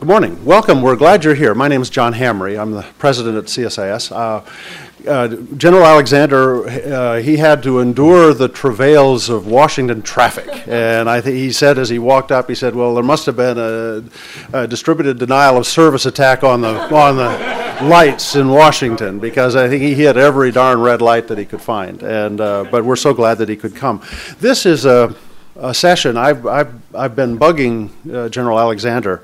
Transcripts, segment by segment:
Good morning. Welcome. We're glad you're here. My name is John Hamre. I'm the president at CSIS. General Alexander, he had to endure the travails of Washington traffic. And I think he said as he walked up, he said, well, there must have been a distributed denial of service attack on the lights in Washington, because I think he hit every darn red light that he could find. And but we're so glad that he could come. This is a session I've been bugging General Alexander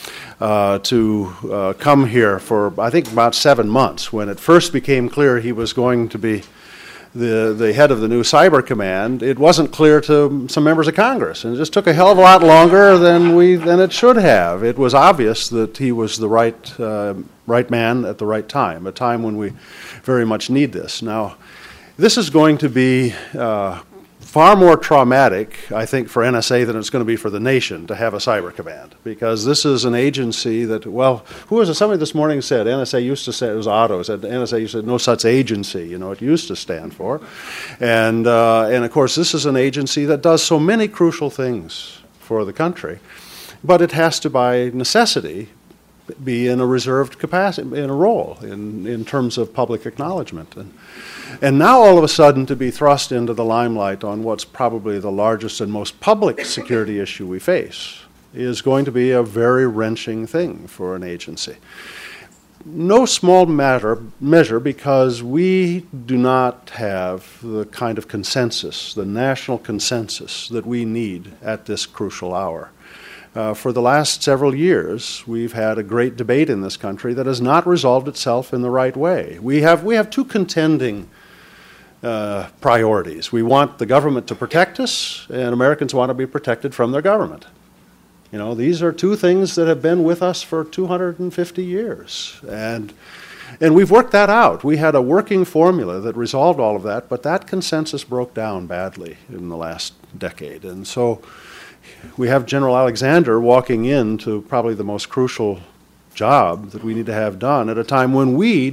to come here for, I think, about 7 months. When it first became clear he was going to be the head of the new Cyber Command, it wasn't clear to some members of Congress, and it just took a hell of a lot longer than it should have. It was obvious that he was the right man at the right time, a time when we very much need this. Now, this is going to be far more traumatic, I think, for NSA than it's going to be for the nation to have a cyber command, because this is an agency that, well, somebody this morning said, NSA used to say, it was Otto, said NSA used to say no such agency, it used to stand for. And of course, this is an agency that does so many crucial things for the country, but it has to, by necessity, be in a reserved capacity, in a role, in terms of public acknowledgement. And now all of a sudden to be thrust into the limelight on what's probably the largest and most public security issue we face is going to be a very wrenching thing for an agency. No small measure, because we do not have the kind of consensus, the national consensus that we need at this crucial hour. For the last several years, we've had a great debate in this country that has not resolved itself in the right way. We have two contending priorities. We want the government to protect us, and Americans want to be protected from their government. These are two things that have been with us for 250 years. And we've worked that out. We had a working formula that resolved all of that, but that consensus broke down badly in the last decade. And so we have General Alexander walking into probably the most crucial job that we need to have done at a time when we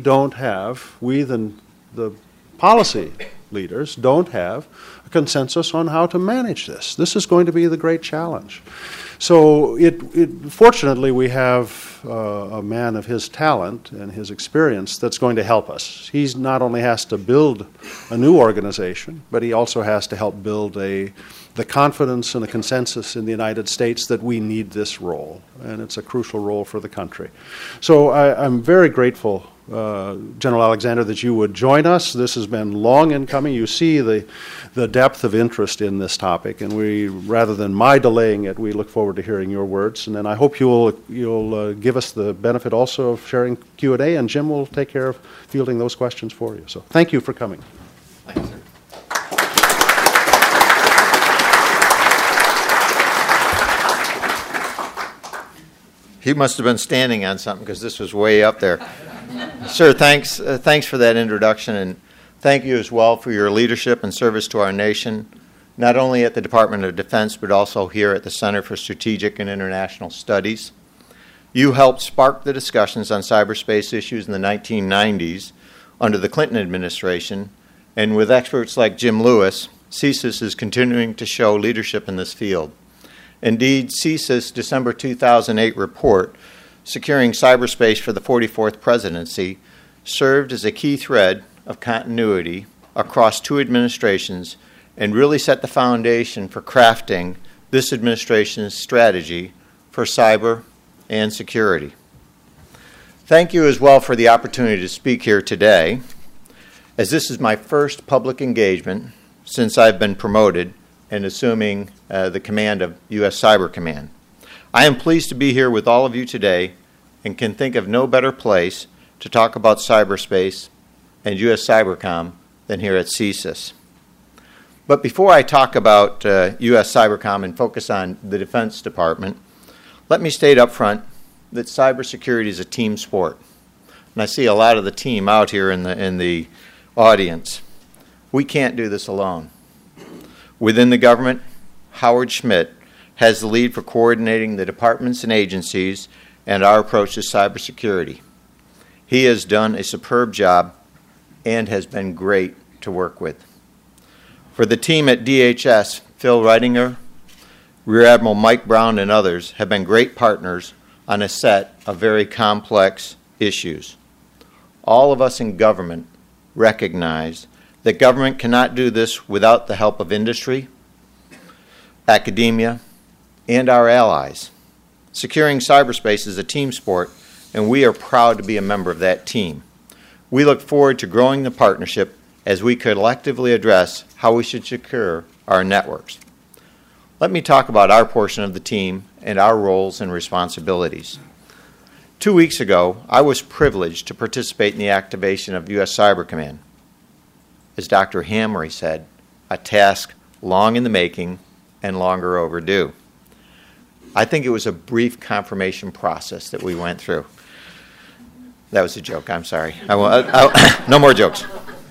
the policy leaders don't have a consensus on how to manage this. This is going to be the great challenge. So fortunately, we have a man of his talent and his experience that's going to help us. He not only has to build a new organization, but he also has to help build the confidence and the consensus in the United States that we need this role, and it's a crucial role for the country. So I'm very grateful, General Alexander, that you would join us. This has been long in coming. You see the depth of interest in this topic, and we, rather than my delaying it, we look forward to hearing your words. And then I hope you'll give us the benefit also of sharing Q&A, and Jim will take care of fielding those questions for you. So thank you for coming. Thank you, sir. He must have been standing on something, because this was way up there. Sir, thanks for that introduction, and thank you as well for your leadership and service to our nation, not only at the Department of Defense, but also here at the Center for Strategic and International Studies. You helped spark the discussions on cyberspace issues in the 1990s under the Clinton administration, and with experts like Jim Lewis, CSIS is continuing to show leadership in this field. Indeed, CSIS' December 2008 report, Securing Cyberspace for the 44th Presidency, served as a key thread of continuity across two administrations and really set the foundation for crafting this administration's strategy for cyber and security. Thank you as well for the opportunity to speak here today, as this is my first public engagement since I've been promoted and assuming the command of U.S. Cyber Command. I am pleased to be here with all of you today and can think of no better place to talk about cyberspace and U.S. Cybercom than here at CSIS. But before I talk about U.S. Cybercom and focus on the Defense Department, let me state up front that cybersecurity is a team sport. And I see a lot of the team out here in the audience. We can't do this alone. Within the government, Howard Schmidt has the lead for coordinating the departments and agencies and our approach to cybersecurity. He has done a superb job and has been great to work with. For the team at DHS, Phil Reidinger, Rear Admiral Mike Brown, and others have been great partners on a set of very complex issues. All of us in government recognize that government cannot do this without the help of industry, academia, and our allies. Securing cyberspace is a team sport, and we are proud to be a member of that team. We look forward to growing the partnership as we collectively address how we should secure our networks. Let me talk about our portion of the team and our roles and responsibilities. 2 weeks ago, I was privileged to participate in the activation of U.S. Cyber Command. As Dr. Hamre said, a task long in the making and longer overdue. I think it was a brief confirmation process that we went through. That was a joke, I'm sorry. No more jokes.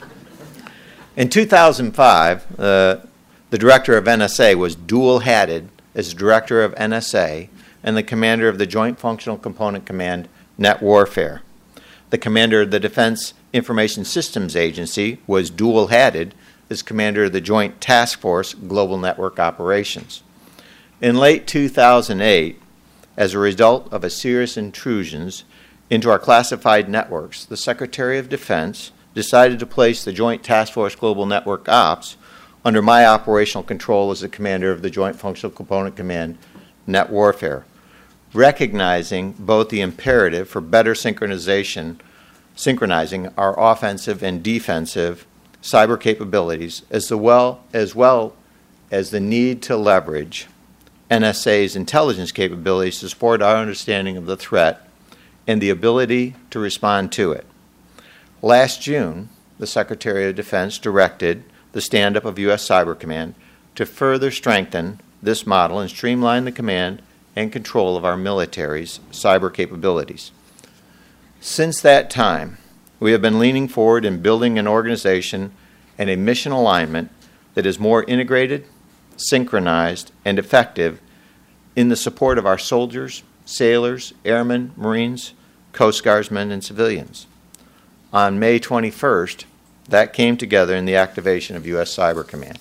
In 2005, the director of NSA was dual-hatted as director of NSA and the commander of the Joint Functional Component Command, Net Warfare. The commander of the Defense Information Systems Agency was dual-hatted as commander of the Joint Task Force Global Network Operations. In late 2008, as a result of a serious intrusions into our classified networks, the Secretary of Defense decided to place the Joint Task Force Global Network Ops under my operational control as the commander of the Joint Functional Component Command, Net Warfare, recognizing both the imperative for better synchronizing our offensive and defensive cyber capabilities, as well as the need to leverage NSA's intelligence capabilities to support our understanding of the threat and the ability to respond to it. Last June, the Secretary of Defense directed the stand-up of U.S. Cyber Command to further strengthen this model and streamline the command and control of our military's cyber capabilities. Since that time, we have been leaning forward in building an organization and a mission alignment that is more integrated, synchronized, and effective in the support of our soldiers, sailors, airmen, Marines, Coast Guardsmen, and civilians. On May 21st, that came together in the activation of U.S. Cyber Command.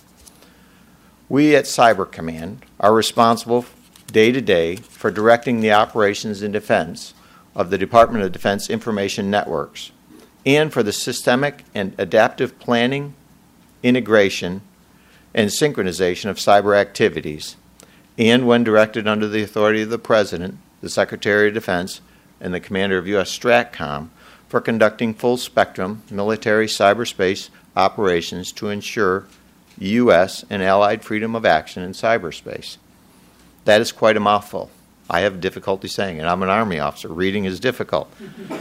We at Cyber Command are responsible day to day for directing the operations and defense of the Department of Defense Information Networks and for the systemic and adaptive planning, integration, and synchronization of cyber activities, and when directed under the authority of the President, the Secretary of Defense, and the Commander of U.S. STRATCOM, for conducting full-spectrum military cyberspace operations to ensure U.S. and allied freedom of action in cyberspace. That is quite a mouthful. I have difficulty saying it. I'm an Army officer. Reading is difficult.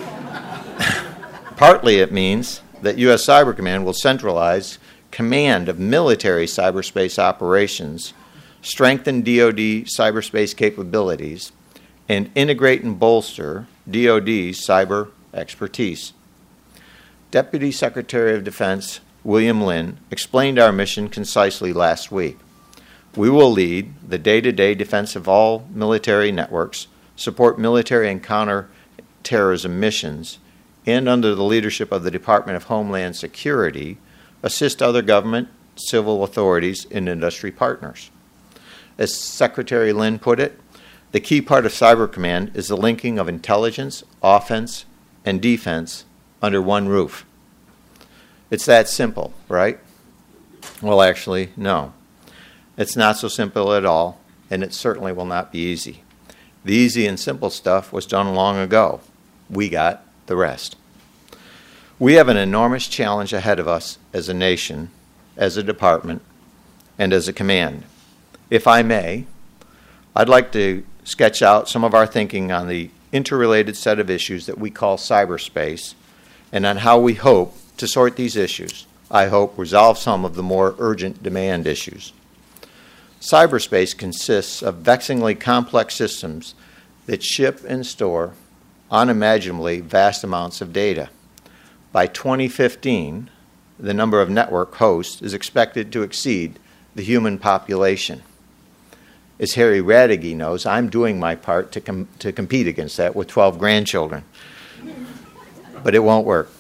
Partly it means that U.S. Cyber Command will centralize command of military cyberspace operations, strengthen DoD cyberspace capabilities, and integrate and bolster DoD's cyber expertise. Deputy Secretary of Defense William Lynn explained our mission concisely last week. We will lead the day-to-day defense of all military networks, support military and counterterrorism missions, and under the leadership of the Department of Homeland Security, assist other government, civil authorities, and industry partners. As Secretary Lynn put it, the key part of Cyber Command is the linking of intelligence, offense, and defense under one roof. It's that simple, right? Well, actually, no. It's not so simple at all, and it certainly will not be easy. The easy and simple stuff was done long ago. We got the rest. We have an enormous challenge ahead of us as a nation, as a department, and as a command. If I may, I'd like to sketch out some of our thinking on the interrelated set of issues that we call cyberspace, and on how we hope to sort these issues. I hope resolve some of the more urgent demand issues. Cyberspace consists of vexingly complex systems that ship and store unimaginably vast amounts of data. By 2015, the number of network hosts is expected to exceed the human population. As Harry Radke knows, I'm doing my part to compete against that with 12 grandchildren. But it won't work.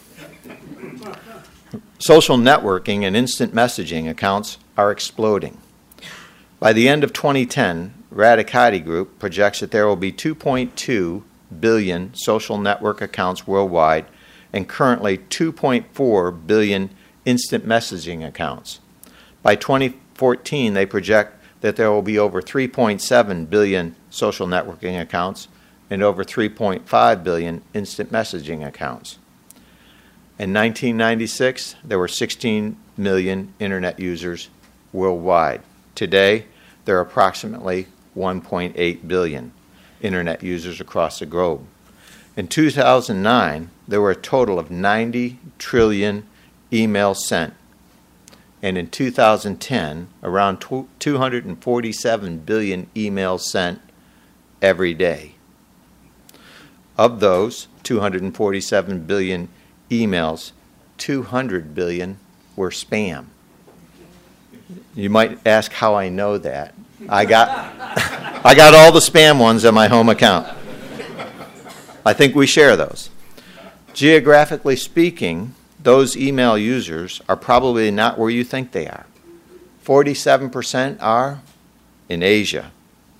Social networking and instant messaging accounts are exploding. By the end of 2010, Radicati Group projects that there will be 2.2 billion social network accounts worldwide and currently 2.4 billion instant messaging accounts. By 2014, they project that there will be over 3.7 billion social networking accounts and over 3.5 billion instant messaging accounts. In 1996, there were 16 million internet users worldwide. Today, there are approximately 1.8 billion internet users across the globe. In 2009, there were a total of 90 trillion emails sent. And in 2010, around 247 billion emails sent every day. Of those 247 billion emails, 200 billion were spam. You might ask how I know that. I got all the spam ones on my home account. I think we share those. Geographically speaking, those email users are probably not where you think they are. 47% are in Asia,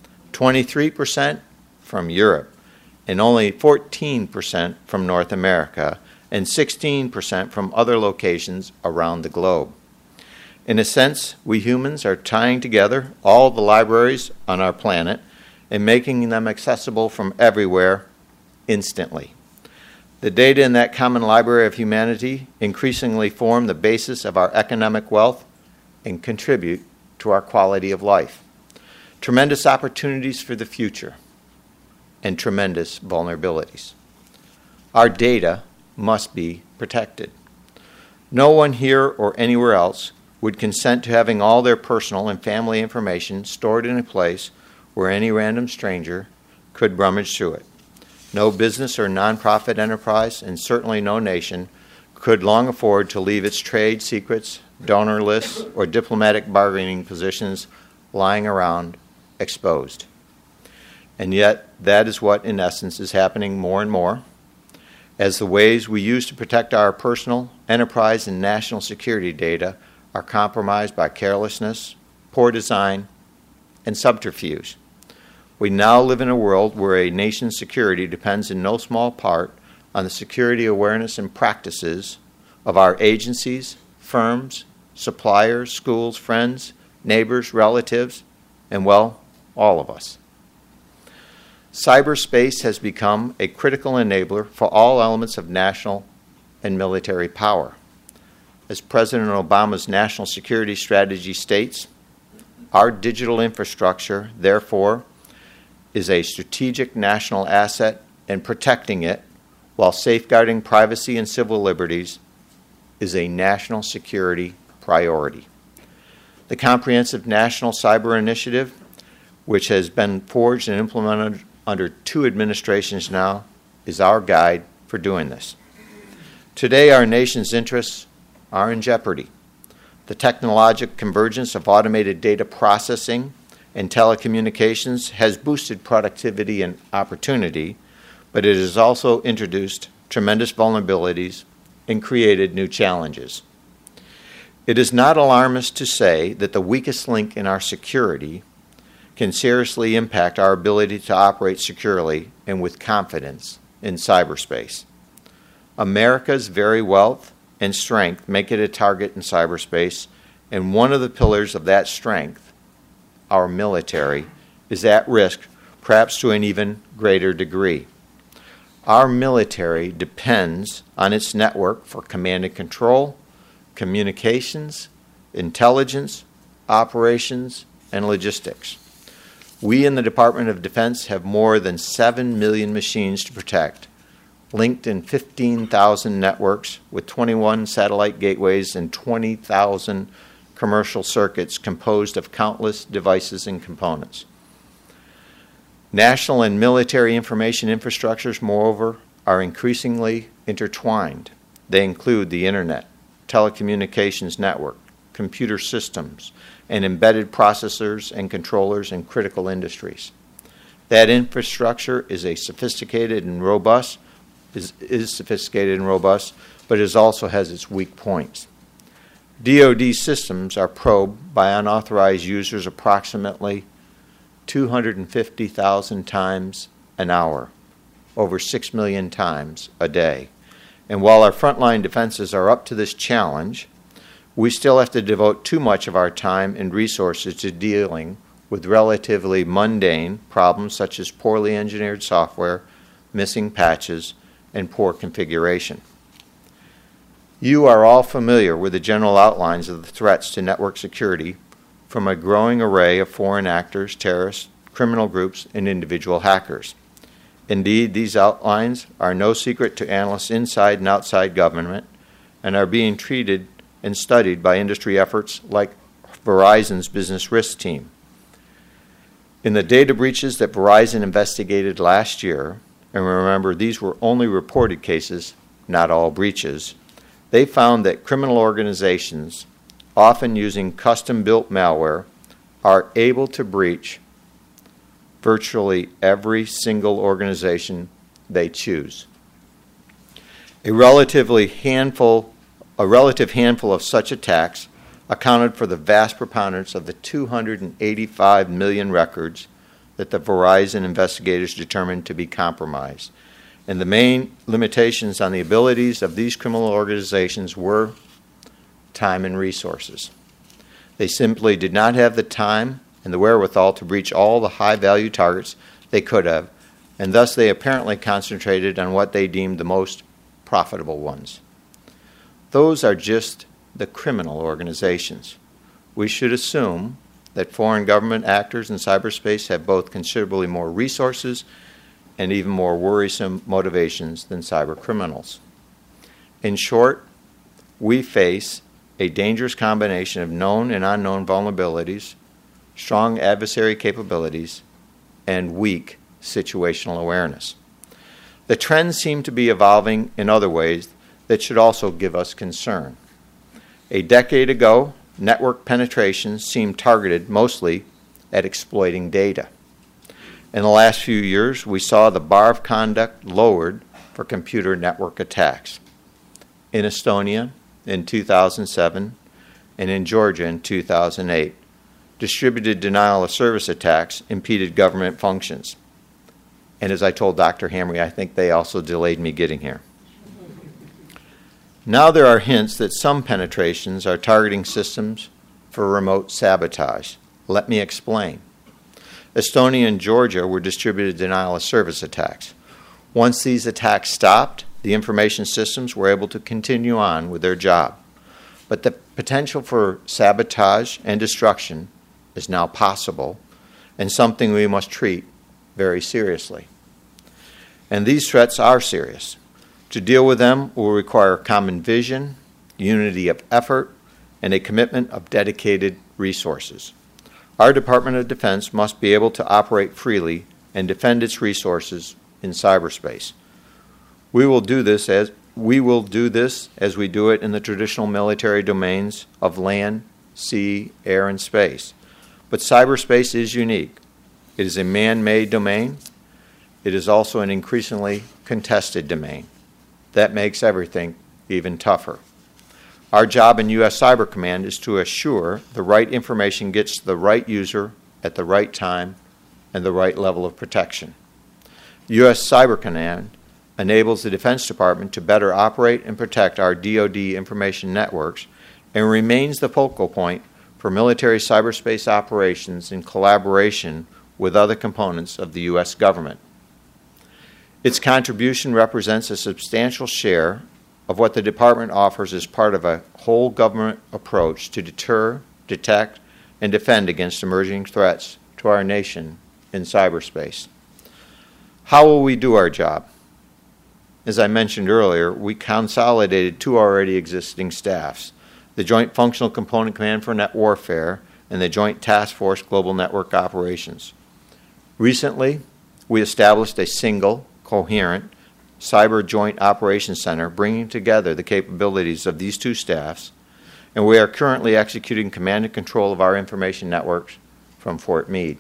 23% from Europe, and only 14% from North America, and 16% from other locations around the globe. In a sense, we humans are tying together all the libraries on our planet and making them accessible from everywhere instantly. The data in that common library of humanity increasingly form the basis of our economic wealth and contribute to our quality of life. Tremendous opportunities for the future and tremendous vulnerabilities. Our data must be protected. No one here or anywhere else would consent to having all their personal and family information stored in a place where any random stranger could rummage through it. No business or nonprofit enterprise, and certainly no nation, could long afford to leave its trade secrets, donor lists, or diplomatic bargaining positions lying around exposed. And yet, that is what, in essence, is happening more and more, as the ways we use to protect our personal, enterprise, and national security data are compromised by carelessness, poor design, and subterfuge. We now live in a world where a nation's security depends in no small part on the security awareness and practices of our agencies, firms, suppliers, schools, friends, neighbors, relatives, and, well, all of us. Cyberspace has become a critical enabler for all elements of national and military power. As President Obama's national security strategy states, our digital infrastructure, therefore, is a strategic national asset, and protecting it while safeguarding privacy and civil liberties is a national security priority. The Comprehensive National Cyber Initiative, which has been forged and implemented under 2 administrations now, is our guide for doing this. Today, our nation's interests are in jeopardy. The technological convergence of automated data processing and telecommunications has boosted productivity and opportunity, but it has also introduced tremendous vulnerabilities and created new challenges. It is not alarmist to say that the weakest link in our security can seriously impact our ability to operate securely and with confidence in cyberspace. America's very wealth and strength make it a target in cyberspace, and one of the pillars of that strength, our military, is at risk, perhaps to an even greater degree. Our military depends on its network for command and control, communications, intelligence, operations, and logistics. We in the Department of Defense have more than 7 million machines to protect, linked in 15,000 networks with 21 satellite gateways and 20,000 commercial circuits composed of countless devices and components. National and military information infrastructures, moreover, are increasingly intertwined. They include the Internet, telecommunications network, computer systems, and embedded processors and controllers in critical industries. That infrastructure is sophisticated and robust, but it also has its weak points. DoD systems are probed by unauthorized users approximately 250,000 times an hour, over 6 million times a day. And while our frontline defenses are up to this challenge, we still have to devote too much of our time and resources to dealing with relatively mundane problems such as poorly engineered software, missing patches, and poor configuration. You are all familiar with the general outlines of the threats to network security from a growing array of foreign actors, terrorists, criminal groups, and individual hackers. Indeed, these outlines are no secret to analysts inside and outside government and are being treated and studied by industry efforts like Verizon's Business Risk Team. In the data breaches that Verizon investigated last year, and remember these were only reported cases, not all breaches, they found that criminal organizations, often using custom-built malware, are able to breach virtually every single organization they choose. A relative handful of such attacks accounted for the vast preponderance of the 285 million records that the Verizon investigators determined to be compromised. And the main limitations on the abilities of these criminal organizations were time and resources. They simply did not have the time and the wherewithal to breach all the high-value targets they could have, and thus they apparently concentrated on what they deemed the most profitable ones. Those are just the criminal organizations. We should assume that foreign government actors in cyberspace have both considerably more resources and even more worrisome motivations than cyber criminals. In short, we face a dangerous combination of known and unknown vulnerabilities, strong adversary capabilities, and weak situational awareness. The trends seem to be evolving in other ways that should also give us concern. A decade ago, network penetration seemed targeted mostly at exploiting data. In the last few years, we saw the bar of conduct lowered for computer network attacks. In Estonia in 2007 and in Georgia in 2008, distributed denial of service attacks impeded government functions. And as I told Dr. Hamry, I think they also delayed me getting here. Now there are hints that some penetrations are targeting systems for remote sabotage. Let me explain. Estonia and Georgia were distributed denial of service attacks. Once these attacks stopped, the information systems were able to continue on with their job. But the potential for sabotage and destruction is now possible and something we must treat very seriously. And these threats are serious. To deal with them will require common vision, unity of effort, and a commitment of dedicated resources. Our Department of Defense must be able to operate freely and defend its resources in cyberspace. We will do this as we do it in the traditional military domains of land, sea, air, and space. But cyberspace is unique. It is a man-made domain. It is also an increasingly contested domain. That makes everything even tougher. Our job in U.S. Cyber Command is to assure the right information gets to the right user at the right time and the right level of protection. U.S. Cyber Command enables the Defense Department to better operate and protect our DoD information networks and remains the focal point for military cyberspace operations in collaboration with other components of the U.S. government. Its contribution represents a substantial share of what the Department offers as part of a whole government approach to deter, detect, and defend against emerging threats to our nation in cyberspace. How will we do our job? As I mentioned earlier, we consolidated two already existing staffs, the Joint Functional Component Command for Net Warfare and the Joint Task Force Global Network Operations. Recently, we established a single, coherent Cyber Joint Operations Center bringing together the capabilities of these two staffs, and we are currently executing command and control of our information networks from Fort Meade.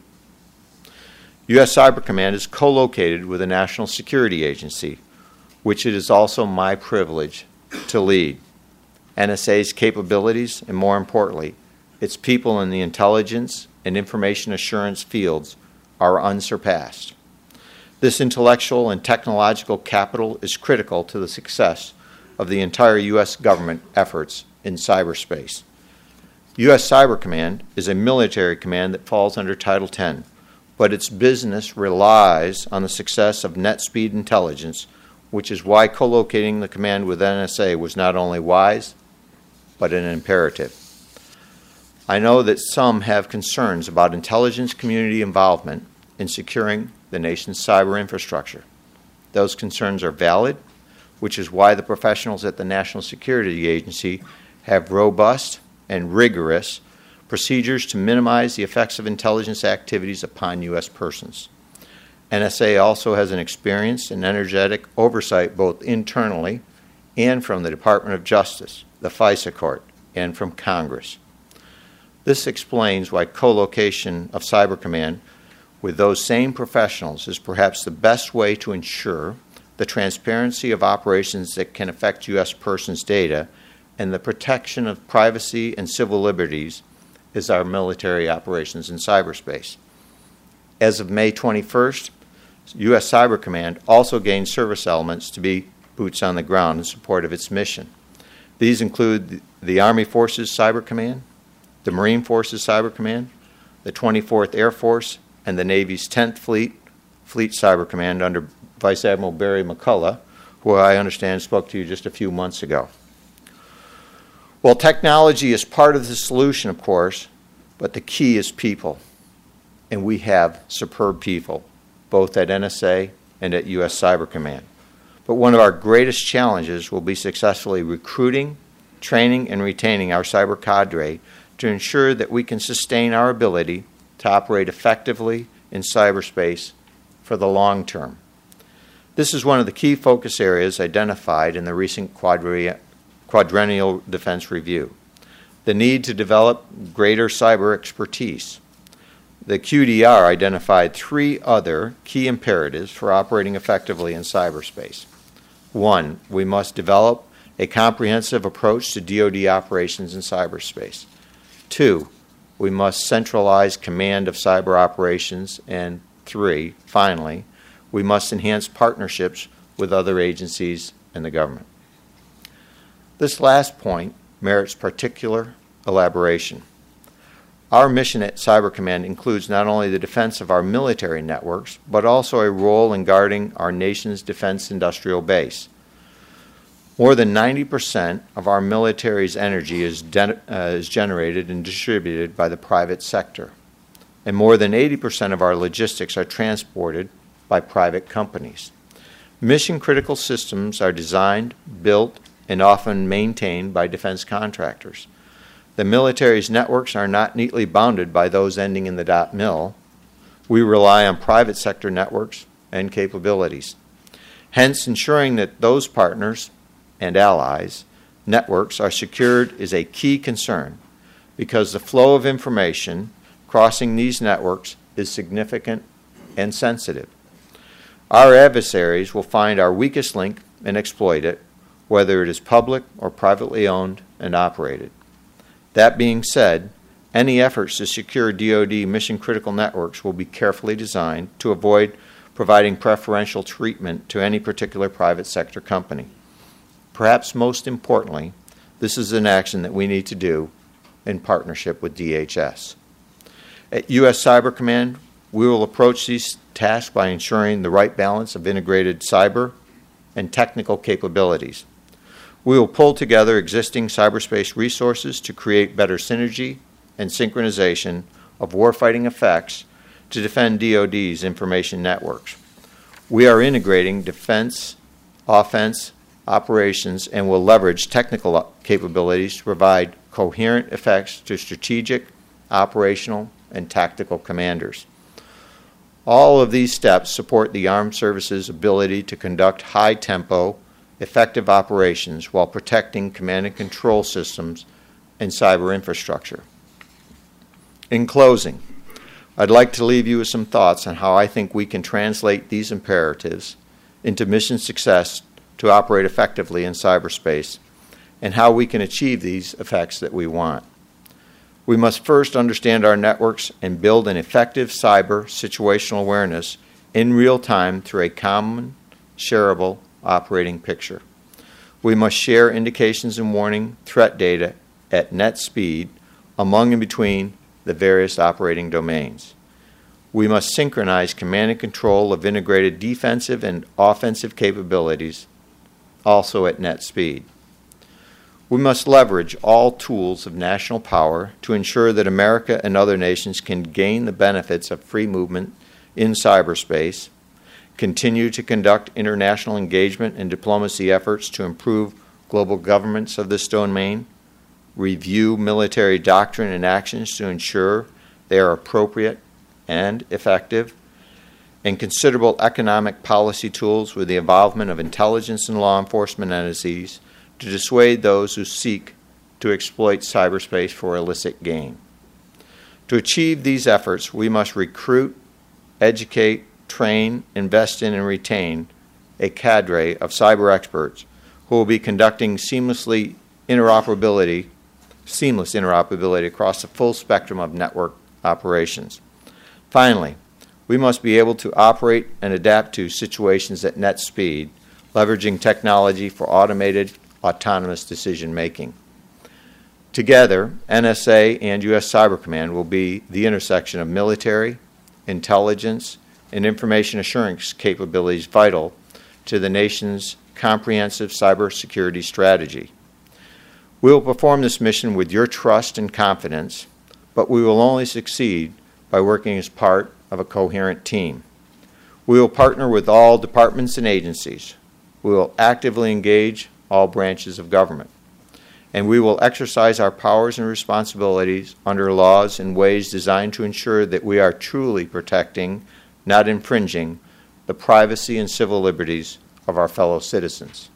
U.S. Cyber Command is co-located with the National Security Agency, which it is also my privilege to lead. NSA's capabilities, and more importantly, its people in the intelligence and information assurance fields are unsurpassed. This intellectual and technological capital is critical to the success of the entire U.S. government efforts in cyberspace. U.S. Cyber Command is a military command that falls under Title X, but its business relies on the success of net speed intelligence, which is why co-locating the command with NSA was not only wise, but an imperative. I know that some have concerns about intelligence community involvement in securing the nation's cyber infrastructure. Those concerns are valid, which is why the professionals at the National Security Agency have robust and rigorous procedures to minimize the effects of intelligence activities upon U.S. persons. NSA also has an experienced and energetic oversight both internally and from the Department of Justice, the FISA Court, and from Congress. This explains why co-location of Cyber Command with those same professionals is perhaps the best way to ensure the transparency of operations that can affect U.S. persons' data and the protection of privacy and civil liberties as our military operations in cyberspace. As of May 21st, U.S. Cyber Command also gained service elements to be boots on the ground in support of its mission. These include the Army Forces Cyber Command, the Marine Forces Cyber Command, the 24th Air Force, and the Navy's 10th Fleet Cyber Command under Vice Admiral Barry McCullough, who I understand spoke to you just a few months ago. Well, technology is part of the solution, of course, but the key is people. And we have superb people, both at NSA and at U.S. Cyber Command. But one of our greatest challenges will be successfully recruiting, training, and retaining our cyber cadre to ensure that we can sustain our ability to operate effectively in cyberspace for the long term. This is one of the key focus areas identified in the recent Quadrennial Defense Review. The need to develop greater cyber expertise. The QDR identified 3 other key imperatives for operating effectively in cyberspace. 1, we must develop a comprehensive approach to DoD operations in cyberspace. 2, we must centralize command of cyber operations. And 3, finally, we must enhance partnerships with other agencies and the government. This last point merits particular elaboration. Our mission at Cyber Command includes not only the defense of our military networks, but also a role in guarding our nation's defense industrial base. More than 90% of our military's energy is generated and distributed by the private sector, and more than 80% of our logistics are transported by private companies. Mission-critical systems are designed, built, and often maintained by defense contractors. The military's networks are not neatly bounded by those ending in the .mil. We rely on private sector networks and capabilities. Hence, ensuring that those partners and allies' networks are secured is a key concern because the flow of information crossing these networks is significant and sensitive. Our adversaries will find our weakest link and exploit it, whether it is public or privately owned and operated. That being said, any efforts to secure DoD mission-critical networks will be carefully designed to avoid providing preferential treatment to any particular private sector company. Perhaps most importantly, this is an action that we need to do in partnership with DHS. At U.S. Cyber Command, we will approach these tasks by ensuring the right balance of integrated cyber and technical capabilities. We will pull together existing cyberspace resources to create better synergy and synchronization of warfighting effects to defend DoD's information networks. We are integrating defense, offense, operations, and will leverage technical capabilities to provide coherent effects to strategic, operational, and tactical commanders. All of these steps support the Armed Services' ability to conduct high-tempo, effective operations while protecting command and control systems and cyber infrastructure. In closing, I'd like to leave you with some thoughts on how I think we can translate these imperatives into mission success to operate effectively in cyberspace and how we can achieve these effects that we want. We must first understand our networks and build an effective cyber situational awareness in real time through a common, shareable operating picture. We must share indications and warning threat data at net speed among and between the various operating domains. We must synchronize command and control of integrated defensive and offensive capabilities also at net speed. We must leverage all tools of national power to ensure that America and other nations can gain the benefits of free movement in cyberspace, continue to conduct international engagement and diplomacy efforts to improve global governance of this domain, review military doctrine and actions to ensure they are appropriate and effective, and considerable economic policy tools with the involvement of intelligence and law enforcement entities to dissuade those who seek to exploit cyberspace for illicit gain. To achieve these efforts, we must recruit, educate, train, invest in, and retain a cadre of cyber experts who will be conducting seamless interoperability across the full spectrum of network operations. Finally, we must be able to operate and adapt to situations at net speed, leveraging technology for automated autonomous decision-making. Together, NSA and U.S. Cyber Command will be the intersection of military, intelligence, and information assurance capabilities vital to the nation's comprehensive cybersecurity strategy. We will perform this mission with your trust and confidence, but we will only succeed by working as part of a coherent team. We will partner with all departments and agencies. We will actively engage all branches of government. And we will exercise our powers and responsibilities under laws in ways designed to ensure that we are truly protecting, not infringing, the privacy and civil liberties of our fellow citizens.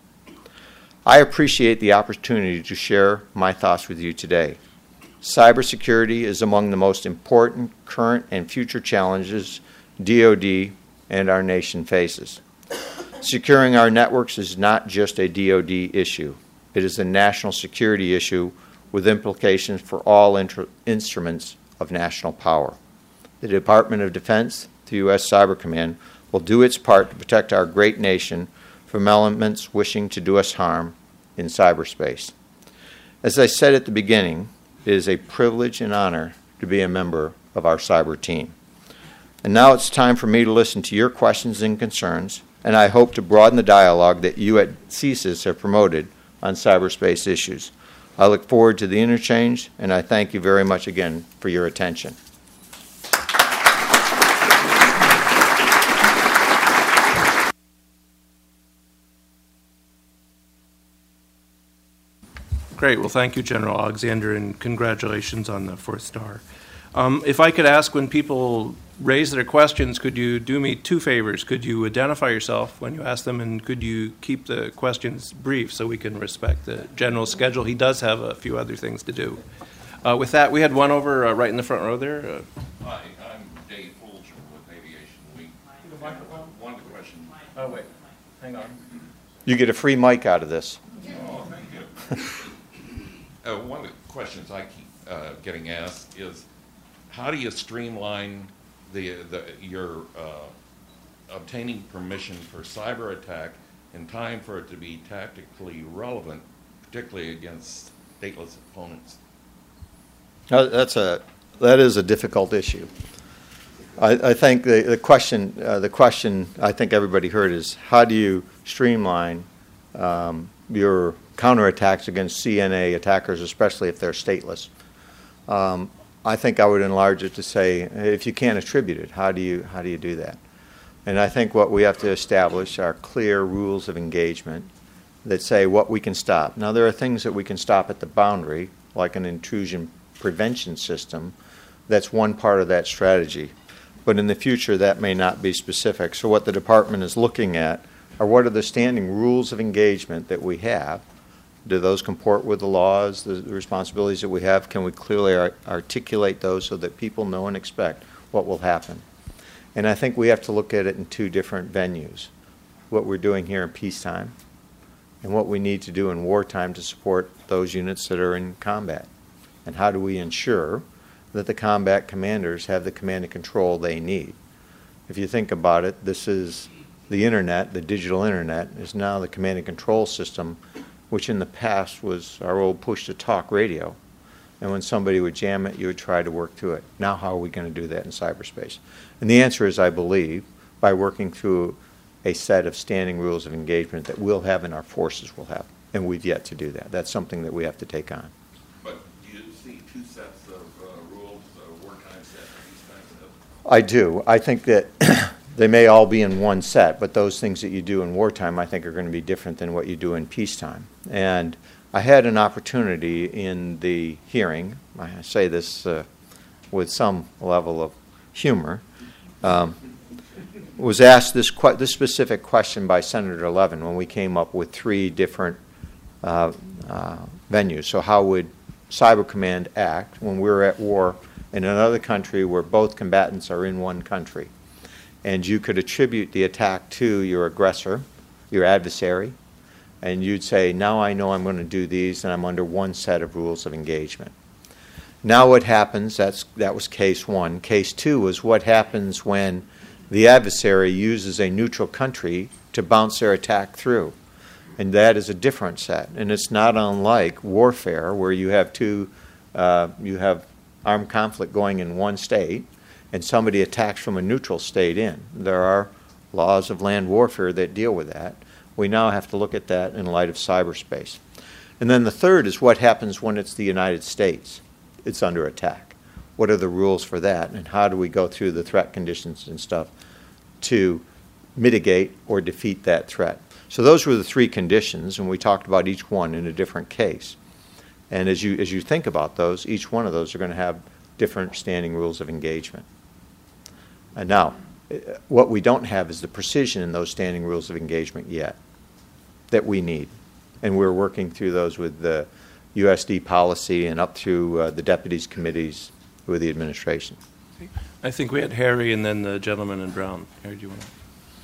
I appreciate the opportunity to share my thoughts with you today. Cybersecurity is among the most important current and future challenges DoD and our nation faces. Securing our networks is not just a DoD issue. It is a national security issue with implications for all instruments of national power. The Department of Defense, the U.S. Cyber Command, will do its part to protect our great nation from elements wishing to do us harm in cyberspace. As I said at the beginning, it is a privilege and honor to be a member of our cyber team. And now it's time for me to listen to your questions and concerns, and I hope to broaden the dialogue that you at CSIS have promoted on cyberspace issues. I look forward to the interchange, and I thank you very much again for your attention. Great. Well, thank you, General Alexander, and congratulations on the 4th star. If I could ask, when people raise their questions, could you do me 2 favors? Could you identify yourself when you ask them, and could you keep the questions brief so we can respect the general schedule? He does have a few other things to do. With that, we had one over right in the front row there. Hi, I'm Dave Folger with Aviation Week. One question. Oh, wait. Hang on. You get a free mic out of this. Oh, thank you. One of the questions I keep getting asked is, how do you streamline your obtaining permission for cyber attack in time for it to be tactically relevant, particularly against stateless opponents? That is a difficult issue. I think the question I think everybody heard is, how do you streamline your counterattacks against CNA attackers, especially if they're stateless? I think I would enlarge it to say, if you can't attribute it, how do you do that? And I think what we have to establish are clear rules of engagement that say what we can stop. Now, there are things that we can stop at the boundary, like an intrusion prevention system. That's one part of that strategy. But in the future, that may not be specific. So what the department is looking at are, what are the standing rules of engagement that we have? Do those comport with the laws, the responsibilities that we have? Can we clearly articulate those so that people know and expect what will happen? And I think we have to look at it in 2 different venues. What we're doing here in peacetime and what we need to do in wartime to support those units that are in combat. And how do we ensure that the combat commanders have the command and control they need? If you think about it, this is the internet, the digital internet, is now the command and control system, which in the past was our old push-to-talk radio. And when somebody would jam it, you would try to work through it. Now how are we going to do that in cyberspace? And the answer is, I believe, by working through a set of standing rules of engagement that we'll have and our forces will have. And we've yet to do that. That's something that we have to take on. But do you see two sets of rules, wartime set and peacetime set? I do. I think that they may all be in one set, but those things that you do in wartime I think are going to be different than what you do in peacetime. And I had an opportunity in the hearing, I say this with some level of humor, was asked this specific question by Senator Levin when we came up with 3 different venues. So how would Cyber Command act when we're at war in another country where both combatants are in one country? And you could attribute the attack to your aggressor, your adversary, and you'd say, now I know I'm going to do these and I'm under one set of rules of engagement. Now what happens, that was case 1. Case 2 was what happens when the adversary uses a neutral country to bounce their attack through. And that is a different set. And it's not unlike warfare where you have you have armed conflict going in one state and somebody attacks from a neutral state in. There are laws of land warfare that deal with that. We now have to look at that in light of cyberspace. And then the third is what happens when it's the United States. It's under attack. What are the rules for that? And how do we go through the threat conditions and stuff to mitigate or defeat that threat? So those were the 3 conditions, and we talked about each one in a different case. And as you think about those, each one of those are going to have different standing rules of engagement. And now, what we don't have is the precision in those standing rules of engagement yet that we need. And we're working through those with the USD policy and up through the deputies committees with the administration. I think we had Harry and then the gentleman in brown. Harry, do you want to?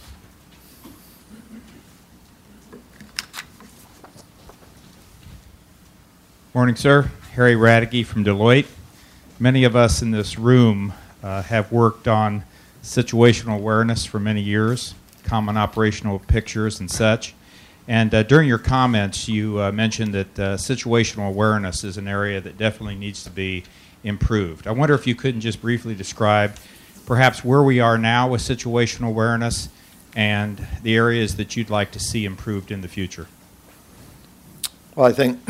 Morning, sir. Harry Radke from Deloitte. Many of us in this room have worked on situational awareness for many years, common operational pictures and such. And during your comments, you mentioned that situational awareness is an area that definitely needs to be improved. I wonder if you couldn't just briefly describe perhaps where we are now with situational awareness and the areas that you'd like to see improved in the future. Well, I think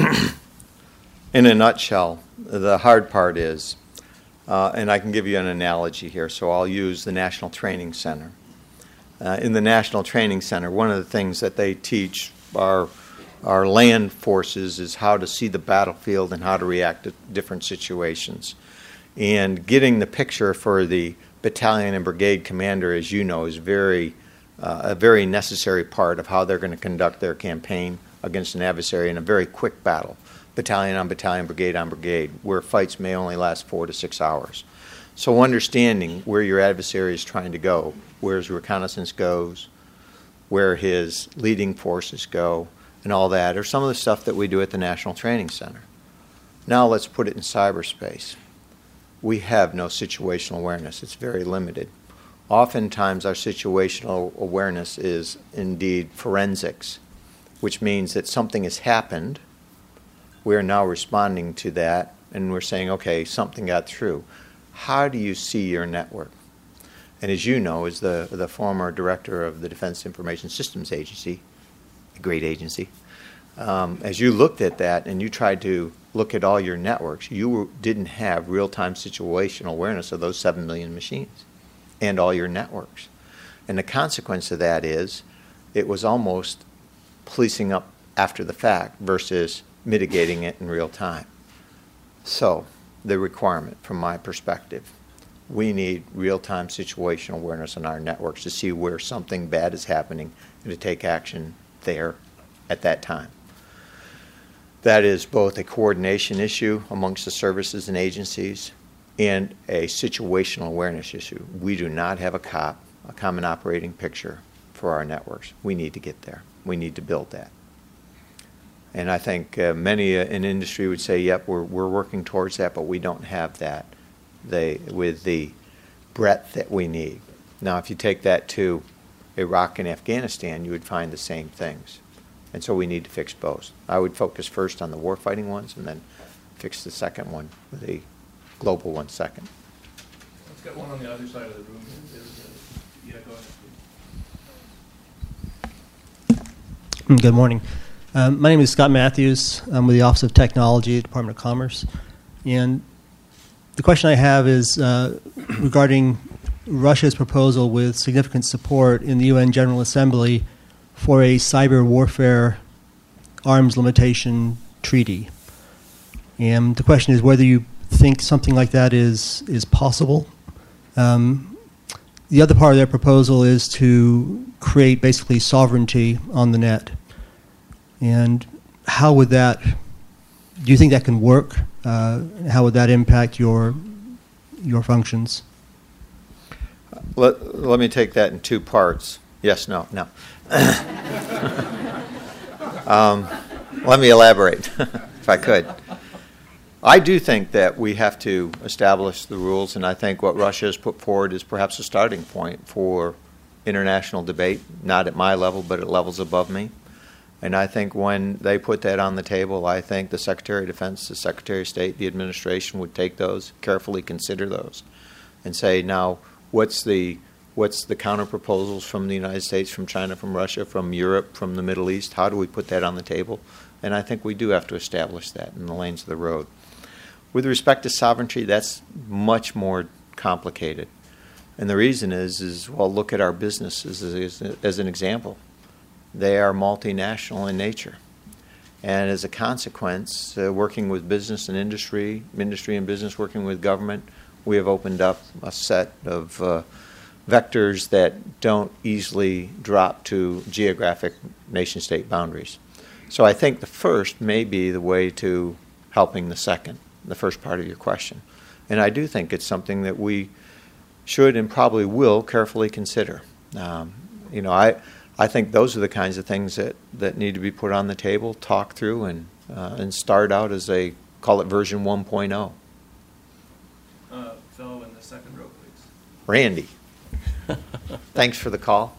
in a nutshell, the hard part is, and I can give you an analogy here, so I'll use the National Training Center. In the National Training Center, one of the things that they teach our land forces is how to see the battlefield and how to react to different situations. And getting the picture for the battalion and brigade commander, as you know, is a very necessary part of how they're going to conduct their campaign against an adversary in a very quick battle. Battalion on battalion, brigade on brigade, where fights may only last 4 to 6 hours. So understanding where your adversary is trying to go, where his reconnaissance goes, where his leading forces go, and all that are some of the stuff that we do at the National Training Center. Now let's put it in cyberspace. We have no situational awareness. It's very limited. Oftentimes our situational awareness is indeed forensics, which means that something has happened. We're now responding to that, and we're saying, okay, something got through. How do you see your network? And as you know, as the former director of the Defense Information Systems Agency, a great agency, as you looked at that and you tried to look at all your networks, you didn't have real-time situational awareness of those 7 million machines and all your networks. And the consequence of that is it was almost policing up after the fact versus mitigating it in real time. So, the requirement from my perspective, we need real-time situational awareness on our networks to see where something bad is happening and to take action there at that time. That is both a coordination issue amongst the services and agencies and a situational awareness issue. We do not have a common operating picture for our networks. We need to get there. We need to build that. And I think many in industry would say, yep, we're working towards that, but we don't have that with the breadth that we need. Now, if you take that to Iraq and Afghanistan, you would find the same things. And so we need to fix both. I would focus first on the warfighting ones and then fix the second one, the global one second. Let's get one on the other side of the room. Yeah, go ahead. Good morning. My name is Scott Matthews. I'm with the Office of Technology, Department of Commerce. And the question I have is regarding Russia's proposal with significant support in the UN General Assembly for a cyber warfare arms limitation treaty. And the question is whether you think something like that is possible. The other part of their proposal is to create basically sovereignty on the net. And how would that, do you think that can work? How would that impact your functions? Let me take that in two parts. Yes, no. Let me elaborate, if I could. I do think that we have to establish the rules, and I think what Russia has put forward is perhaps a starting point for international debate, not at my level, but at levels above me. And I think when they put that on the table, I think the Secretary of Defense, the Secretary of State, the administration would take those, carefully consider those, and say, now, what's the counter proposals from the United States, from China, from Russia, from Europe, from the Middle East? How do we put that on the table? And I think we do have to establish that in the lanes of the road. With respect to sovereignty, that's much more complicated. And the reason is well, look at our businesses as an example. They are multinational in nature. And as a consequence, working with business and industry and business working with government, we have opened up a set of vectors that don't easily drop to geographic nation-state boundaries. So I think the first may be the way to helping the second, the first part of your question. And I do think it's something that we should and probably will carefully consider. I think those are the kinds of things that need to be put on the table, talk through, and start out as they call it version 1.0. Fellow in the second row, please. Randy. Thanks for the call.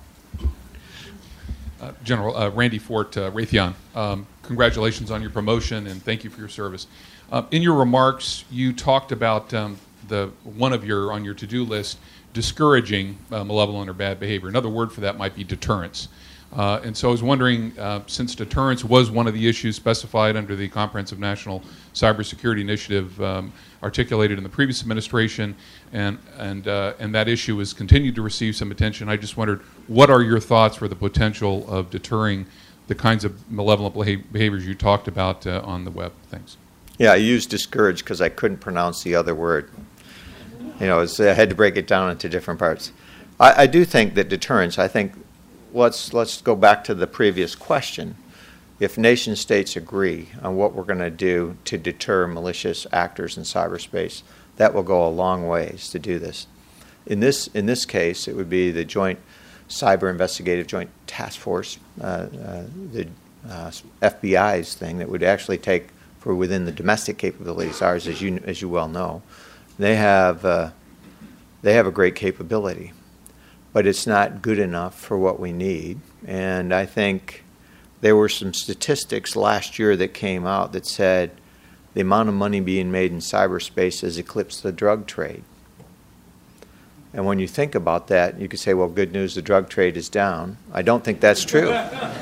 General Randy Fort, Raytheon. Congratulations on your promotion and thank you for your service. In your remarks, you talked about on your to-do list, discouraging malevolent or bad behavior. Another word for that might be deterrence. And so I was wondering, since deterrence was one of the issues specified under the Comprehensive National Cybersecurity Initiative articulated in the previous administration, and that issue has continued to receive some attention, I just wondered, what are your thoughts for the potential of deterring the kinds of malevolent behaviors you talked about on the web? Thanks. Yeah, I used discourage because I couldn't pronounce the other word. I had to break it down into different parts. I do think that deterrence, let's go back to the previous question. If nation states agree on what we're going to do to deter malicious actors in cyberspace, that will go a long ways to do this. In this case, it would be the Joint Cyber Investigative Joint Task Force, the FBI's thing that would actually take for within the domestic capabilities. Ours, as you well know, they have a great capability, but it's not good enough for what we need. And I think there were some statistics last year that came out that said the amount of money being made in cyberspace has eclipsed the drug trade. And when you think about that, you could say, well, good news, the drug trade is down. I don't think that's true.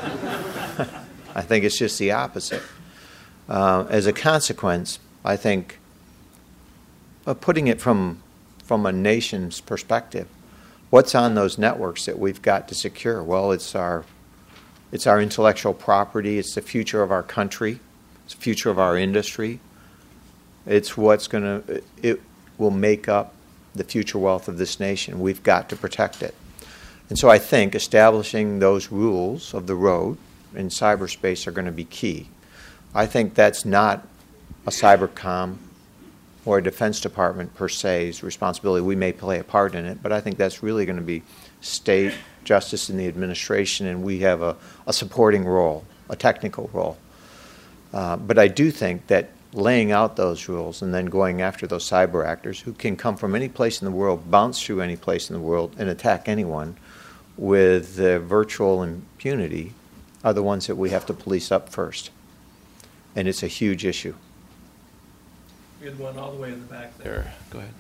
I think it's just the opposite. As a consequence, I think putting it from a nation's perspective, what's on those networks that we've got to secure? Well, it's our intellectual property. It's the future of our country. It's the future of our industry. It will make up the future wealth of this nation. We've got to protect it. And so I think establishing those rules of the road in cyberspace are going to be key. I think that's not a cybercom or a Defense Department per se's responsibility. We may play a part in it, but I think that's really going to be state, justice, and the administration, and we have a supporting role, a technical role. But I do think that laying out those rules and then going after those cyber actors who can come from any place in the world, bounce through any place in the world, and attack anyone with virtual impunity are the ones that we have to police up first. And it's a huge issue. We had one all the way in the back there. Go ahead.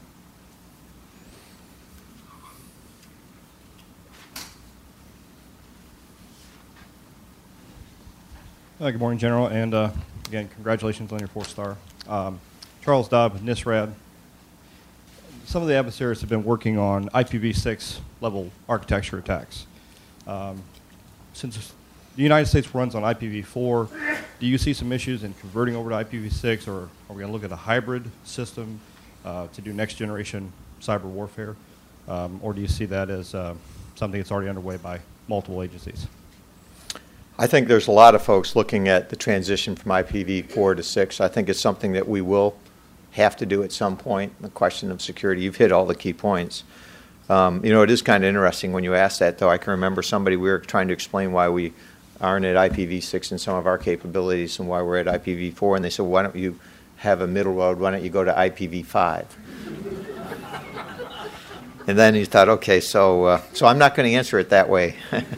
Good morning, General, and again, congratulations on your 4-star. Charles Dobb, NISRAD. Some of the adversaries have been working on IPv6 level architecture attacks. Since the United States runs on IPv4, do you see some issues in converting over to IPv6, or are we going to look at a hybrid system to do next generation cyber warfare? Or do you see that as something that's already underway by multiple agencies? I think there's a lot of folks looking at the transition from IPv4 to 6. I think it's something that we will have to do at some point. The question of security, you've hit all the key points. It is kind of interesting when you ask that, though. I can remember we were trying to explain why we aren't at IPv6 in some of our capabilities and why we're at IPv4, and they said, why don't you have a middle road? Why don't you go to IPv5? And then he thought, okay, so I'm not going to answer it that way.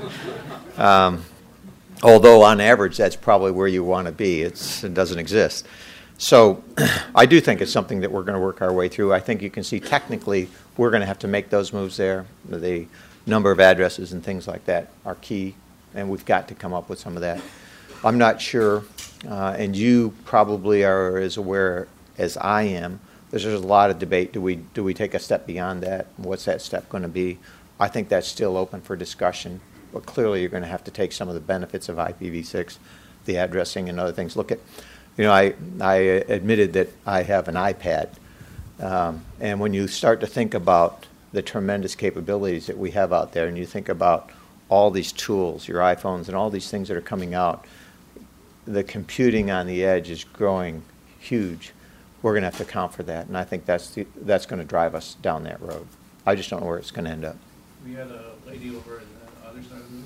Although on average, that's probably where you want to be. It doesn't exist. So I do think it's something that we're going to work our way through. I think you can see technically we're going to have to make those moves there. The number of addresses and things like that are key, and we've got to come up with some of that. I'm not sure, and you probably are as aware as I am, there's a lot of debate. Do we take a step beyond that? What's that step going to be? I think that's still open for discussion. But clearly, you're going to have to take some of the benefits of IPv6, the addressing and other things. Look at, I admitted that I have an iPad. And when you start to think about the tremendous capabilities that we have out there, and you think about all these tools, your iPhones, and all these things that are coming out, the computing on the edge is growing huge. We're going to have to account for that. And I think that's going to drive us down that road. I just don't know where it's going to end up. We had a lady over in the other side of the room.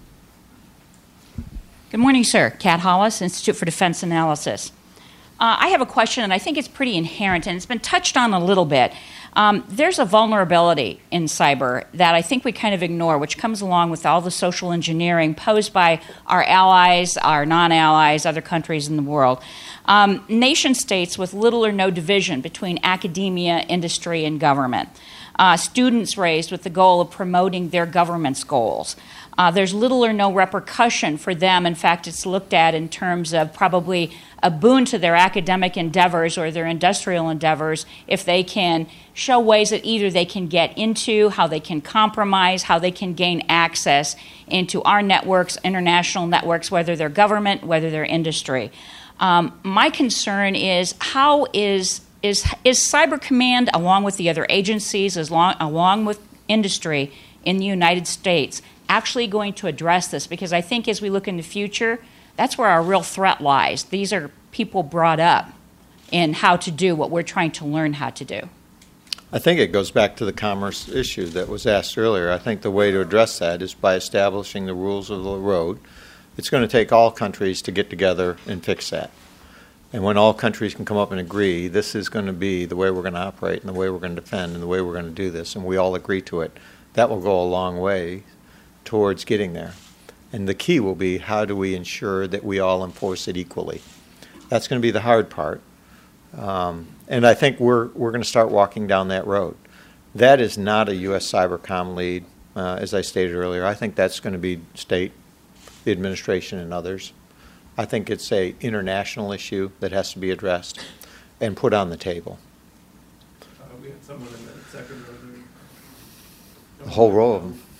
Good morning, sir. Kat Hollis, Institute for Defense Analysis. I have a question, and I think it's pretty inherent, and it's been touched on a little bit. There's a vulnerability in cyber that I think we kind of ignore, which comes along with all the social engineering posed by our allies, our non-allies, other countries in the world. Nation states with little or no division between academia, industry, and government. Students raised with the goal of promoting their government's goals. There's little or no repercussion for them. In fact, it's looked at in terms of probably a boon to their academic endeavors or their industrial endeavors if they can show ways that either they can get into, how they can compromise, how they can gain access into our networks, international networks, whether they're government, whether they're industry. My concern is how is Cyber Command, along with the other agencies, along with industry in the United States, actually going to address this? Because I think as we look in the future, that's where our real threat lies. These are people brought up in how to do what we're trying to learn how to do. I think it goes back to the commerce issue that was asked earlier. I think the way to address that is by establishing the rules of the road. It's going to take all countries to get together and fix that. And when all countries can come up and agree, this is going to be the way we're going to operate and the way we're going to defend and the way we're going to do this, and we all agree to it, that will go a long way towards getting there. And the key will be, how do we ensure that we all enforce it equally? That's going to be the hard part. And I think we're going to start walking down that road. That is not a U.S. Cybercom lead, as I stated earlier. I think that's going to be state, the administration, and others. I think it's an international issue that has to be addressed and put on the table. We had someone in the second row there. The whole row of them.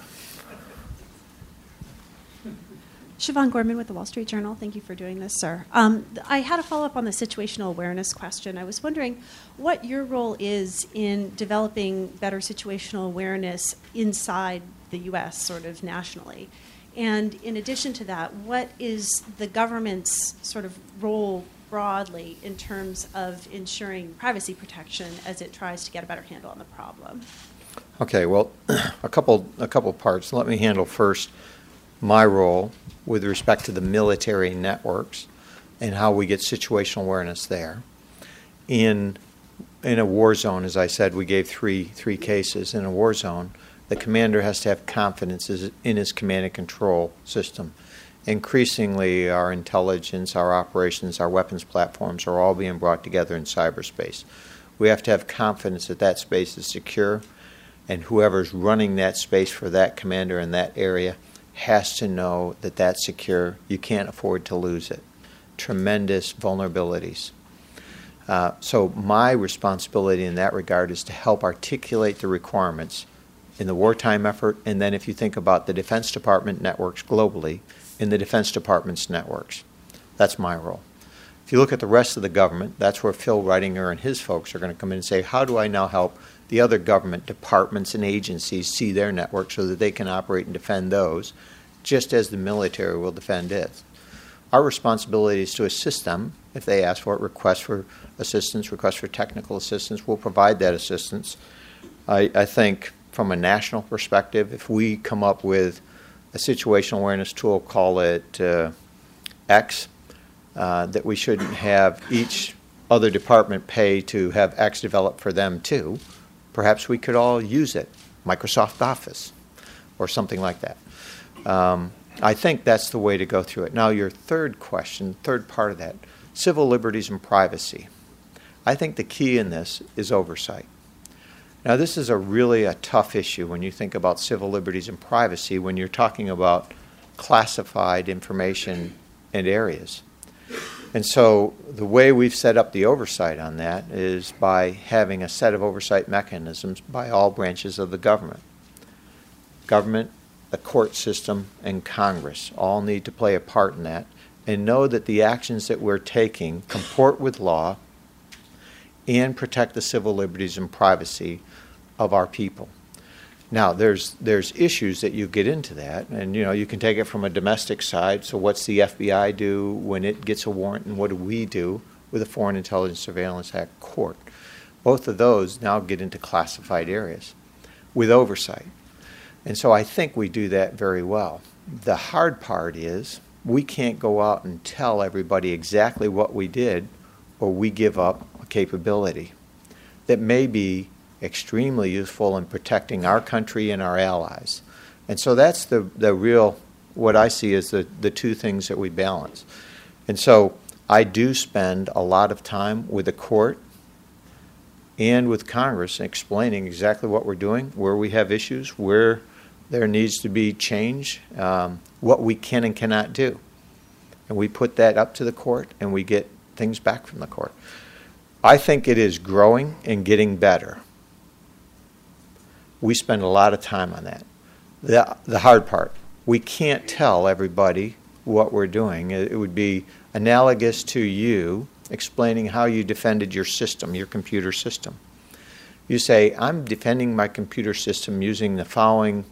Siobhan Gorman with the Wall Street Journal. Thank you for doing this, sir. I had a follow-up on the situational awareness question. I was wondering what your role is in developing better situational awareness inside the U.S., sort of nationally. And in addition to that, what is the government's sort of role broadly in terms of ensuring privacy protection as it tries to get a better handle on the problem? Okay, well, a couple parts. Let me handle first my role with respect to the military networks. and how we get situational awareness there. In a war zone, as I said, we gave three cases. In a war zone, the commander has to have confidence in his command and control system. Increasingly, our intelligence, our operations, our weapons platforms are all being brought together in cyberspace. We have to have confidence that that space is secure, and whoever's running that space for that commander in that area has to know that that's secure. You can't afford to lose it. Tremendous vulnerabilities. So my responsibility in that regard is to help articulate the requirements in the wartime effort, and then if you think about the Defense Department networks globally, in the Defense Department's networks. That's my role. If you look at the rest of the government, that's where Phil Reitinger and his folks are going to come in and say, how do I now help the other government departments and agencies see their network so that they can operate and defend those, just as the military will defend it. Our responsibility is to assist them if they ask for it, request for assistance, request for technical assistance. We'll provide that assistance. I think from a national perspective, if we come up with a situational awareness tool, call it X, that we shouldn't have each other department pay to have X developed for them too. Perhaps we could all use it, Microsoft Office or something like that. I think that's the way to go through it. Now your third question, third part of that, civil liberties and privacy. I think the key in this is oversight. Now, this is really a tough issue when you think about civil liberties and privacy when you're talking about classified information and areas. And so the way we've set up the oversight on that is by having a set of oversight mechanisms by all branches of the government. Government, the court system, and Congress all need to play a part in that and know that the actions that we're taking comport with law and protect the civil liberties and privacy of our people. Now, there's issues that you get into that, and you can take it from a domestic side. So what's the FBI do when it gets a warrant, and what do we do with the Foreign Intelligence Surveillance Act court? Both of those now get into classified areas with oversight. And so I think we do that very well. The hard part is we can't go out and tell everybody exactly what we did, or we give up a capability that may be extremely useful in protecting our country and our allies. And so that's the real, what I see as the two things that we balance. And so I do spend a lot of time with the court and with Congress explaining exactly what we're doing, where we have issues, where there needs to be change, what we can and cannot do. And we put that up to the court, and we get things back from the court. I think it is growing and getting better. We spend a lot of time on that. The hard part, we can't tell everybody what we're doing. It would be analogous to you explaining how you defended your system, your computer system. You say, I'm defending my computer system using the following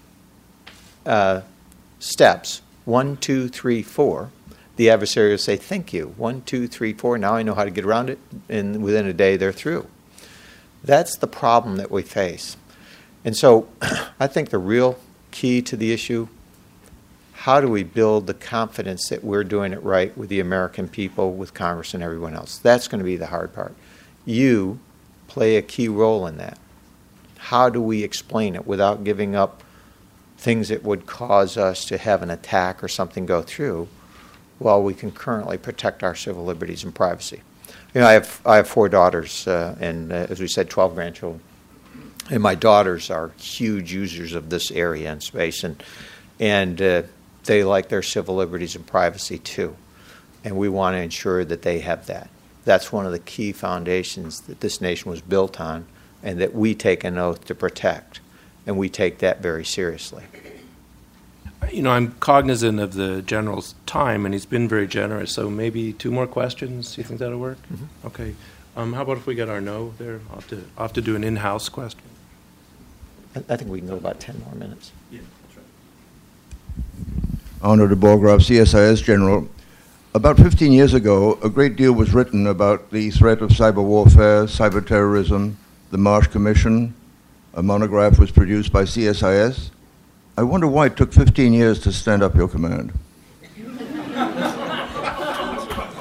steps, 1, 2, 3, 4. The adversary will say, thank you, 1, 2, 3, 4, now I know how to get around it, and within a day they're through. That's the problem that we face. And so I think the real key to the issue, how do we build the confidence that we're doing it right with the American people, with Congress and everyone else? That's going to be the hard part. You play a key role in that. How do we explain it without giving up things that would cause us to have an attack or something go through, while we can currently protect our civil liberties and privacy? I have 4 daughters and, as we said, 12 grandchildren. And my daughters are huge users of this area and space, and they like their civil liberties and privacy too. And we want to ensure that they have that. That's one of the key foundations that this nation was built on, and that we take an oath to protect. And we take that very seriously. I'm cognizant of the General's time, and he's been very generous, so maybe 2 more questions. Do you think that'll work? Mm-hmm. Okay. How about if we get our no there? I'll have to do an in-house question. I think we can go about 10 more minutes. Yeah, that's right. Honor de Borgraf, CSIS General. About 15 years ago, a great deal was written about the threat of cyber warfare, cyber terrorism, the Marsh Commission. A monograph was produced by CSIS. I wonder why it took 15 years to stand up your command.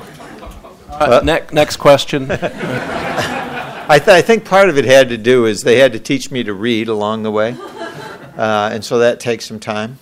Next question. I think part of it had to do is they had to teach me to read along the way, and so that takes some time.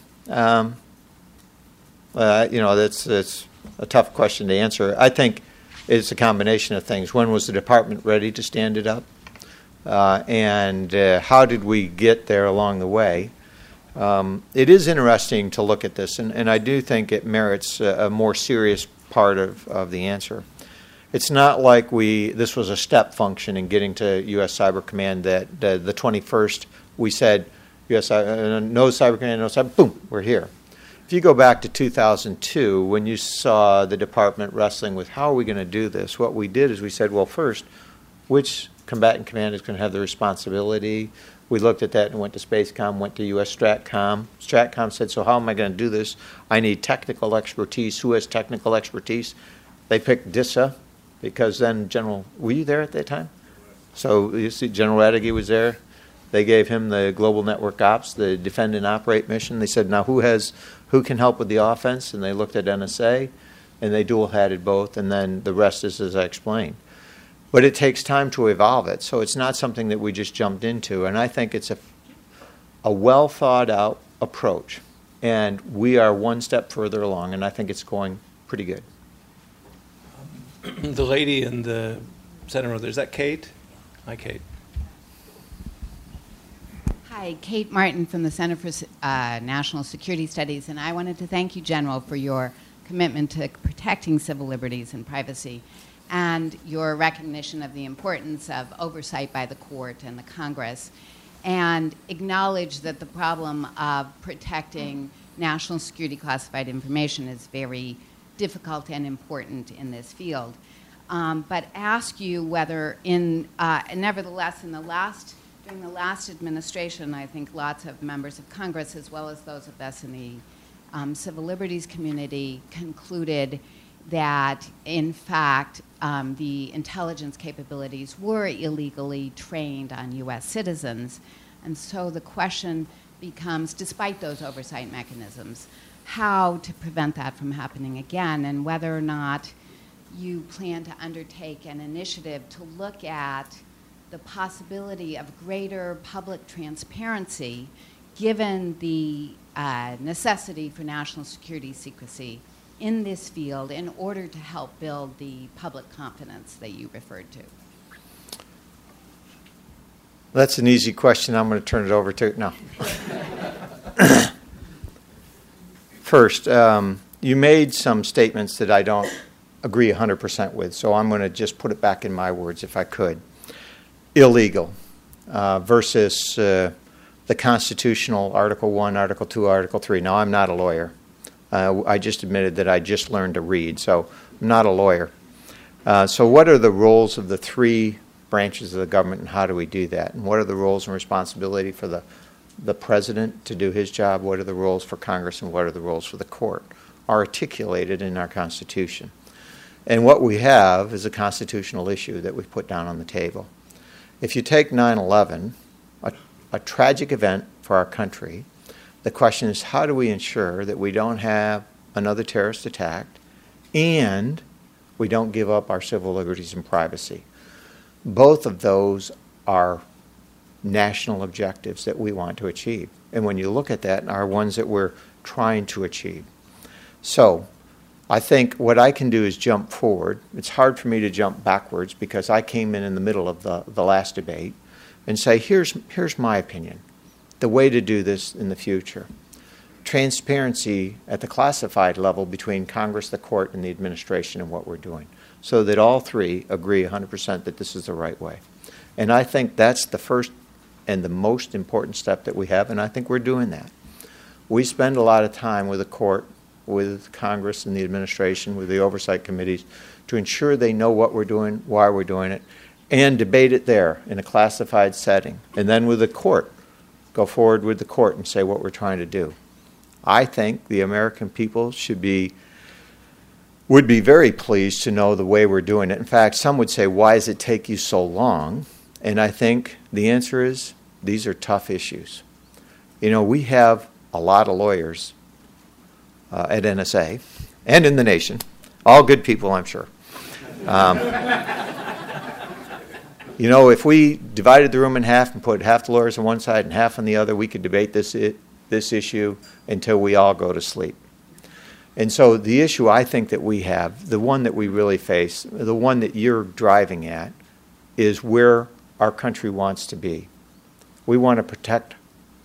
That's a tough question to answer. I think it's a combination of things. When was the department ready to stand it up? And how did we get there along the way? It is interesting to look at this, and I do think it merits a more serious part of the answer. It's not like this was a step function in getting to U.S. Cyber Command that the 21st we said, U.S. No Cyber Command, no Cyber, boom, we're here. If you go back to 2002, when you saw the department wrestling with how are we going to do this, what we did is we said, well, first, which combatant command is going to have the responsibility? We looked at that and went to SpaceCom, went to U.S. STRATCOM. STRATCOM said, so how am I going to do this? I need technical expertise. Who has technical expertise? They picked DISA because then were you there at that time? So you see General Radeke was there. They gave him the Global Network Ops, the Defend and Operate mission. They said, now who can help with the offense? And they looked at NSA, and they dual-hatted both, and then the rest is as I explained. But it takes time to evolve it, so it's not something that we just jumped into. And I think it's a well-thought-out approach. And we are one step further along, and I think it's going pretty good. The lady in the center row there, is that Kate? Hi, Kate. Hi, Kate Martin from the Center for National Security Studies, and I wanted to thank you, General, for your commitment to protecting civil liberties and privacy, and your recognition of the importance of oversight by the court and the Congress, and acknowledge that the problem of protecting national security classified information is very difficult and important in this field. But ask you whether nevertheless, during the last administration, I think lots of members of Congress, as well as those of us in the civil liberties community, concluded that, in fact, the intelligence capabilities were illegally trained on U.S. citizens. And so the question becomes, despite those oversight mechanisms, how to prevent that from happening again, and whether or not you plan to undertake an initiative to look at the possibility of greater public transparency given the necessity for national security secrecy in this field in order to help build the public confidence that you referred to. That's an easy question. I'm going to turn it over to no. First, you made some statements that I don't agree 100% with, so I'm going to just put it back in my words if I could. Illegal versus the constitutional Article 1, Article 2, Article 3. Now, I'm not a lawyer. I just admitted that I just learned to read, so I'm not a lawyer. So what are the roles of the three branches of the government, and how do we do that? And what are the roles and responsibility for the president to do his job? What are the roles for Congress, and what are the roles for the court? Are articulated in our Constitution. And what we have is a constitutional issue that we've put down on the table. If you take 9/11, a tragic event for our country, the question is, how do we ensure that we don't have another terrorist attack and we don't give up our civil liberties and privacy? Both of those are national objectives that we want to achieve. And when you look at that, are ones that we're trying to achieve. So I think what I can do is jump forward. It's hard for me to jump backwards because I came in the middle of the last debate and say, here's my opinion, the way to do this in the future. Transparency at the classified level between Congress, the court, and the administration and what we're doing, so that all three agree 100% that this is the right way. And I think that's the first and the most important step that we have, and I think we're doing that. We spend a lot of time with the court, with Congress and the administration, with the oversight committees, to ensure they know what we're doing, why we're doing it, and debate it there in a classified setting. And then with the court, go forward with the court and say what we're trying to do. I think the American people would be very pleased to know the way we're doing it. In fact, some would say, why does it take you so long? And I think the answer is, these are tough issues. You know, we have a lot of lawyers at NSA and in the nation, all good people, I'm sure. You know, if we divided the room in half and put half the lawyers on one side and half on the other, we could debate this issue until we all go to sleep. And so the issue I think that we have, the one that we really face, the one that you're driving at, is where our country wants to be. We want to protect,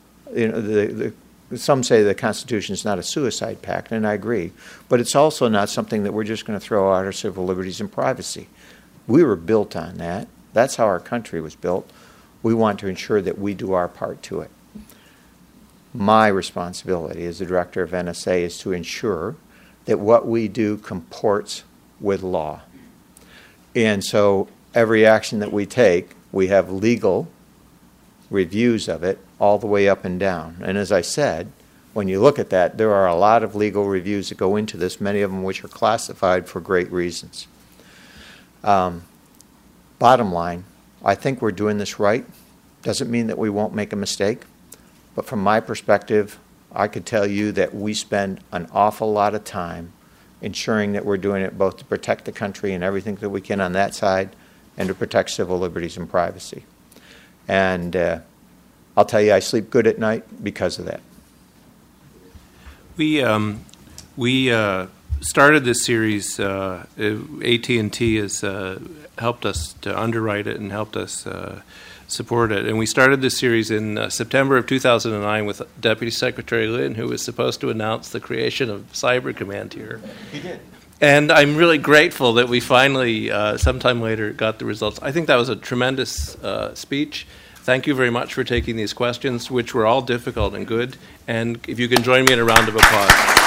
some say the Constitution is not a suicide pact, and I agree, but it's also not something that we're just going to throw out our civil liberties and privacy. We were built on that. That's how our country was built. We want to ensure that we do our part to it. My responsibility as the director of NSA is to ensure that what we do comports with law. And so every action that we take, we have legal reviews of it all the way up and down. And as I said, when you look at that, there are a lot of legal reviews that go into this, many of them which are classified for great reasons. Bottom line, I think we're doing this right. Doesn't mean that we won't make a mistake. But from my perspective, I could tell you that we spend an awful lot of time ensuring that we're doing it both to protect the country and everything that we can on that side and to protect civil liberties and privacy. And I'll tell you, I sleep good at night because of that. We started this series. AT&T has helped us to underwrite it and helped us support it. And we started this series in September of 2009 with Deputy Secretary Lynn, who was supposed to announce the creation of Cyber Command here. He did. And I'm really grateful that we finally, sometime later, got the results. I think that was a tremendous speech. Thank you very much for taking these questions, which were all difficult and good. And if you can join me in a round of applause.